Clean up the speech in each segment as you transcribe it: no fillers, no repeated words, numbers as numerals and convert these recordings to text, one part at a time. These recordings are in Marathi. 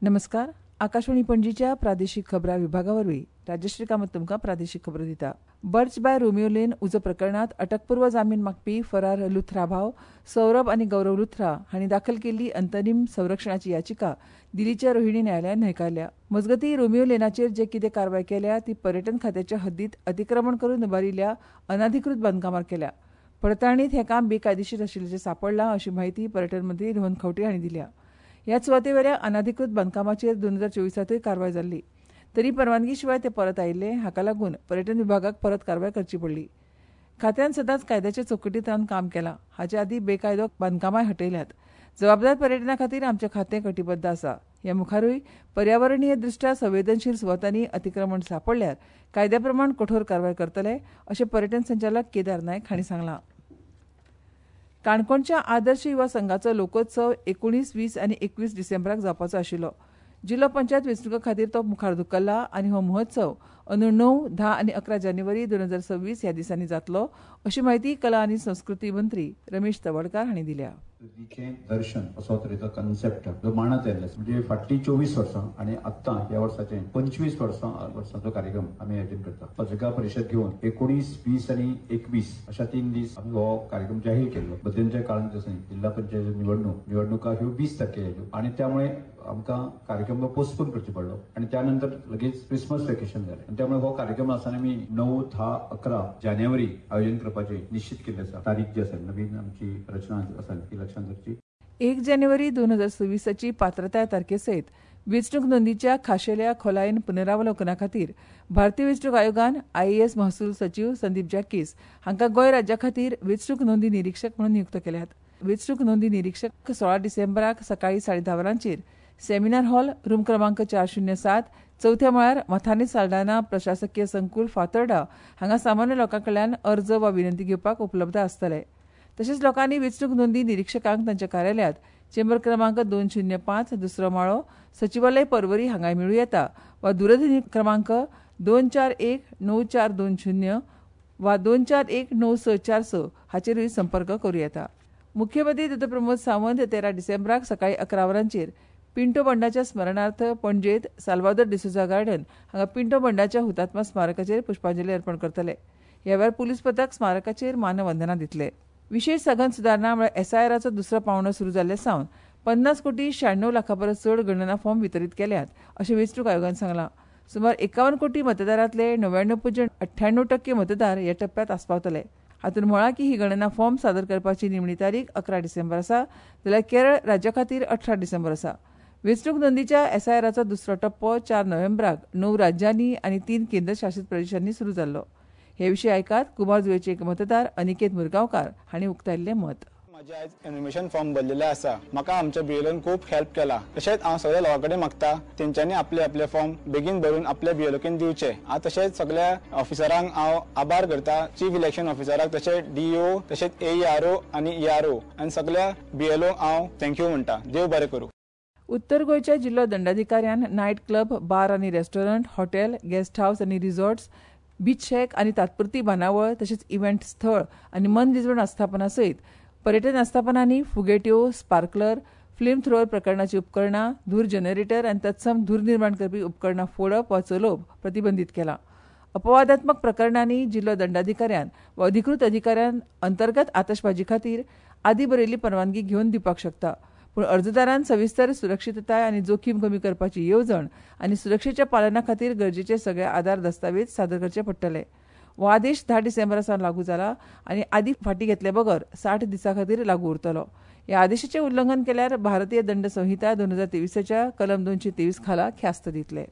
नमस्कार. आकाशवाणी पणजीच्या प्रादेशीक खबरां विभागावरवीं राजश्री कामत तुमकां प्रादेशीक खबरो दिता. बर्च बाय रोमियो लेन उजो प्रकरणांत अटकपूर्व जामीन मागपी फरार लुथरा भाव सौरभ आनी गौरव लुथरा हांणी दाखल केल्ली अंतरीम संरक्षणाची याचिका दिल्लीच्या रोहिणी न्यायालयान न्हयकारल्या. मजगतीं रोमियो लेनाचेर जे कितें कारवाय केल्या ती पर्यटन खात्याच्या हद्दीत अतिक्रमण करून उबारिल्ल्या अनाधिकृत बांदकामार केल्या. पडताळणींत हें काम बेकायदेशीर आशिल्ल्याचें सांपडलां अशी माहिती पर्यटन मंत्री रोहन खंवटे हांणी दिल्या. ह्या सुवातेवयल्या अनाधिकृत बांदकामाचेर 2024 कारवाय जाल्ली. तरी परवानगी शिवाय ते परत आयिल्ले. हाका लागून पर्यटन विभागाक परत कारवाय करची पडली. खात्यान सदांच कायद्याच्या चौकटींत रावन काम केलां. हाचे आदीं बेकायदो बांदकामांय हटयल्यात. जबाबदार पर्यटना खातीर आमचें खातें कटिबद्ध आसा. ह्या मुखारूय पर्यावरणीय दृश्ट्या संवेदनशील सुवातांनी अतिक्रमण सांपडल्यार कायद्या प्रमाण कठोर कारवाय करतले अशें पर्यटन संचालक केदार नायक हांणी सांगलां. काणकोणच्या आदर्श युवा संघाचो लोकोत्सव 19, 20 आनी 21 डिसेंबराक जावपाचो आशिल्लो. जिल्लो पंचायत वेंचणुके खातीर तो मुखार धुकल्ला आनी हो महोत्सव अंदू 9, 10 आनी 11 जानेवारी 2026 ह्या दिसांनी जातलो अशी माहिती कला आनी संस्कृती मंत्री रमेश तवडकार हांणी दिल्या. दर्शन असो तरेचो कन्सेप्ट जो मांडत आयिल्लो म्हणजे फाटली 24 वर्सां आणि आता ह्या वर्साचे 25 वर्सांचो कार्यक्रम आम्ही आयोजन करता. पत्रकार परिशद घेऊन 19, 20 आणि 21 अशा 3 दीस आम्ही हो कार्यक्रम जाहीर केलो. मध्यंतरी काळांत जिल्हा पंचायत निवडणुका ह्यो 20 तारखेर आयल्यो आणि त्यामुळे आमकां कार्यक्रम पोस्टपोन करचो पडलो आणि त्यानंतर लगेच क्रिसमस वेकेशन जालें आणि त्यामुळे हो कार्यक्रम आसतना आमी 9, 10, 11 जानेवारी आयोजन करपाचे निश्चित केल्ले आसा. तारीख जी आसा नवीन आमची रचना आसा ती लक्षांत दवरची. 1 जानेवारी 2026 पात्रताय तारखेसयत वेंचणूक नोंदीच्या खाशेल्या खोलायेन पुनरावलोकना खातीर भारतीय वेंचणूक आयोगान IAS महसूल सचिव संदीप जॅकीस हांकां गोंय राज्या खातीर वेंचणूक नोंदी निरीक्षक म्हणून नियुक्त केल्यात. वेंचणूक नोंदी निरीक्षक 16 डिसेंबराक सकाळी 10:30 वरांचेर सेमिनार हॉल रूम क्रमांक 407 चौथ्या माळ्यार मथानी साल्ढाणा प्रशासकीय संकुल फातर्डा हांगा सामान्य लोकांकडल्यान अर्ज वा विनंती घेवपाक उपलब्ध आसतले. तशेंच लोकांनी वेंचणूक नोंदी निरीक्षकांक तांच्या कार्यालयात चेंबर क्रमांक 205 दुसरो माळो सचिवालय पर्वरी हांगाय मेळूं येता वा दूरध्वनी क्रमांक 2419420 वा 2419646 हाचेरूय संपर्क करूं येता. मुख्यमंत्री डॉ प्रमोद सावंत 13 डिसेंबराक सकाळी 11 वरांचेर पिंटो बंडाच्या स्मरणार्थ पणजेत साल्वादोर डिसोजा गार्डन हांगा पिंटो बंडाच्या हुतात्मा स्मारकाचेर पुष्पांजली अर्पण करतले. ह्या वेळार पुलीस पथक स्मारकाचेर मानवंदना दितले. विशेष सघन सुदारणा म्हळ्यार SIRचो दुसरो पावंडो सुरू जाल्ले सावन 50 कोटी 96 लाखां परस चड गणना फॉर्म वितरीत केल्यात अशें वेंचणूक आयोगान सांगलां. सुमार 51 कोटी मतदारांतले 99.98% मतदार ह्या टप्प्यात आस्पावतले. हातूंत म्हळां की ही गणना फॉर्म सादर करपाची निमणी तारीख 11 डिसेंबर आसा जाल्यार केरळ राज्या खातीर 18 डिसेंबर आसा. वेंचणूक नोंदीच्या SIRचो दुसरो टप्पो 4 नोव्हेंबराक 9 राज्यांनी आनी 3 केंद्रशासीत प्रदेशांनी सुरू जाल्लो. हे विशीं आयकात कुमारजुंवेचे एक मतदार अनिकेत मुरगांवकार हांणी उक्तायिल्लें मत. माझे आज एनिमेशन फॉर्म भरलेले आसा. म्हाका आमच्या BLOन खूब हेल्प केला. तशेंच हांव सगळ्या लोकां कडेन मागता तेंच्यांनी आपले फॉर्म बेगीन भरून आपल्या BLOकेन दिवचे. हांव तशेंच सगळ्या ऑफिसरांक हांव आभार करता. चीफ इलेक्शन ऑफिसराक तशेंच DO तशेंच AERO आनी ERO आनी सगळ्या BLOक हांव थँक्यू म्हणटा. देव बरें करूं. उत्तर गोंयच्या जिल्लो दंडाधिकाऱ्यान नायट क्लब, बार आनी रेस्टॉरंट, हॉटेल, गेस्ट हाऊस आनी रिसॉर्ट्स, बीच शेक आनी तात्पुरती बांदावळ तशेंच इव्हेंट स्थळ आनी मनरिजवण आस्थापना सयत पर्यटन आस्थापनांनी फुगेट्यो, स्पार्कलर, फ्लेम थ्रोअर प्रकारणाची उपकरणां, धूर जनरेटर आनी तत्सम धूर निर्माण करपी उपकरणां फोडप वा चलोवप प्रतिबंधीत केलां. अपवादात्मक प्रकरणांनी जिल्लो दंडाधिकाऱ्यान वा अधिकृत अधिकाऱ्यान अंतर्गत आतशबाजी खातीर आदी बरयल्ली परवानगी घेवन दिवपाक शकता. पूण अर्जदारान सविस्तर सुरक्षीतताय आनी जोखीम कमी करपाची येवजण आनी सुरक्षेच्या पालना खातीर गरजेचे सगळे आधार दस्तावेज सादर करचे पडटले. हो आदेश 10 डिसेंबरा सावन लागू जाला आनी आदी फाटीं घेतले बगर 60 दिसां खातीर लागू उरतलो. ह्या आदेशाचें उल्लंघन केल्यार भारतीय दंड संहिता 2023 कलम 223 खाला ख्यास्त दितले.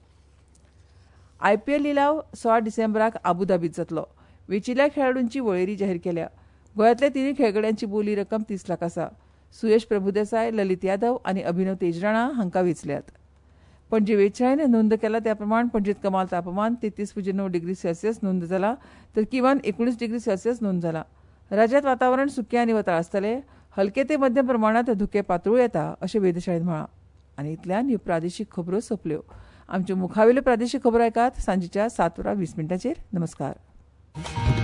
IPL लिलाव 16 डिसेंबराक आबुधाबीत जातलो. वेचिल्ल्या खेळाडूंची वळेरी जाहीर केल्या. गोंयांतल्या तिनूय खेळगड्यांची बोली रक्कम 30 लाख आसा. सुयश प्रभुदेसाय, ललित यादव आनी अभिनव तेजराणा हांकां वेचल्यात. पणजे वेचणायन नोंद केला त्या प्रमाण पणजेत कमाल तापमान 33.9 डिग्री सेल्सियस नोंद जाला तर किमान 19 डिग्री सेल्सियस नोंद जाला. राज्यांत वातावरण सुकें आनी वताळ आसतलें. हलके ते मध्यम प्रमाणांत धुके पातळू येता अशें वेधशाळेन म्हळां. आनी इतल्यान ह्यो प्रादेशीक खबरो सोंपल्यो. आमच्यो मुखावेल्यो प्रादेशीक खबरो आयकात सांजेच्या 7:20 नमस्कार.